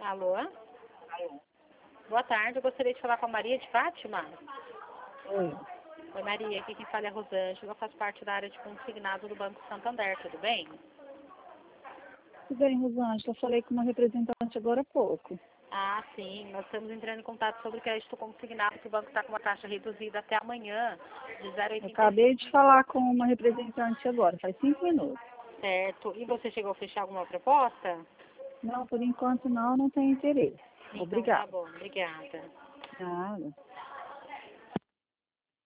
Alô? Boa tarde, eu gostaria de falar com a Maria de Fátima. Oi. Oi, Maria, aqui quem fala é a Rosângela, eu faço parte da área de consignado do Banco Santander, tudo bem? Tudo bem, Rosângela, eu falei com uma representante agora há pouco. Ah, sim, nós estamos entrando em contato sobre o crédito consignado, que o banco está com uma taxa reduzida até amanhã, de Eu 0,85. acabei de falar com uma representante agora, faz 5 minutos. Certo, e você chegou a fechar alguma proposta? Não, por enquanto não tenho interesse. Então tá Obrigada. bom, obrigada. Nada.